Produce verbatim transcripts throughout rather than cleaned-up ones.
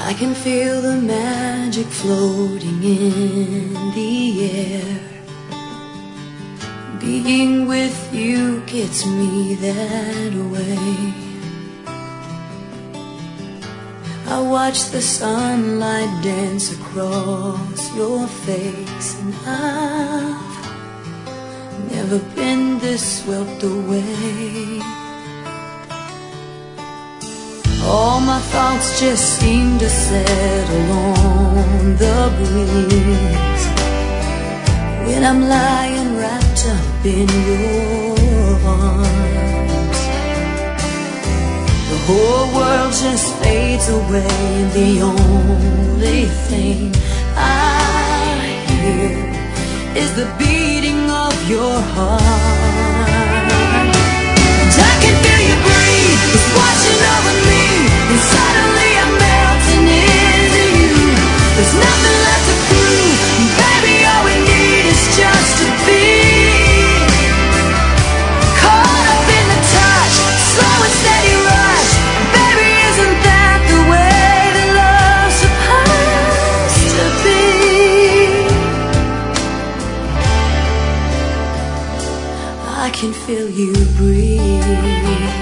I can feel the magic floating in the air. Being with you gets me that way. I watch the sunlight dance across your face, and I've never been this swept away. All my thoughts just seem to settle on the breeze when I'm lying wrapped up in your arms. The whole world just fades away, and the only thing I hear is the beating of your heart. And I can feel you breathe, it's washing over me, and suddenly I'm melting into you. There's nothing left to prove, baby, all we need is just to be caught up in the touch, slow and steady rush. Baby, isn't that the way that love's supposed to be? I can feel you breathe.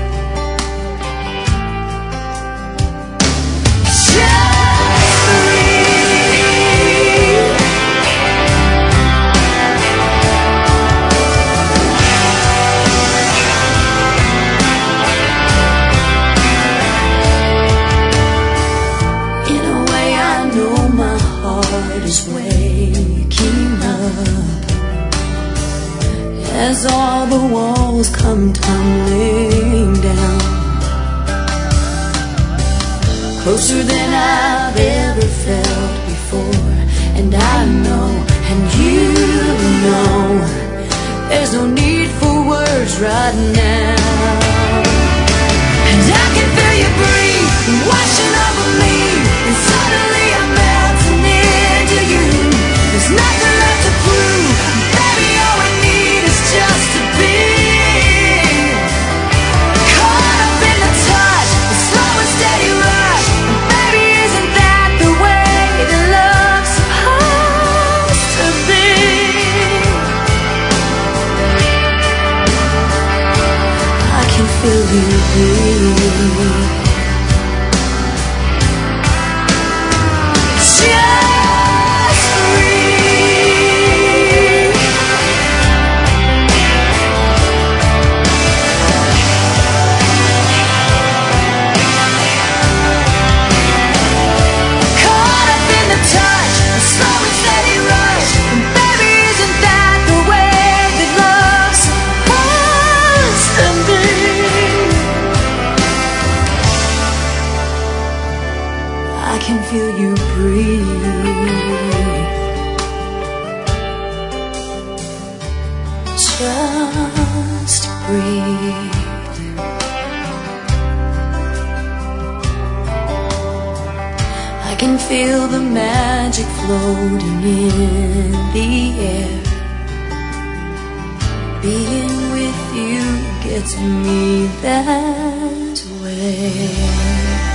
Is waking up as all the walls come tumbling down, closer than I've ever felt before. And I know, and you know, there's no need for words right now. And I can feel you breathe, washing over me, and suddenly I'm melting into you. There's nothing left to prove, baby, all we need is just to be caught up in the touch, the slow and steady rush. And baby, isn't that the way that love's supposed to be? I can feel you breathe. I can feel you breathe. Just breathe. I can feel the magic floating in the air. Being with you gets me that way.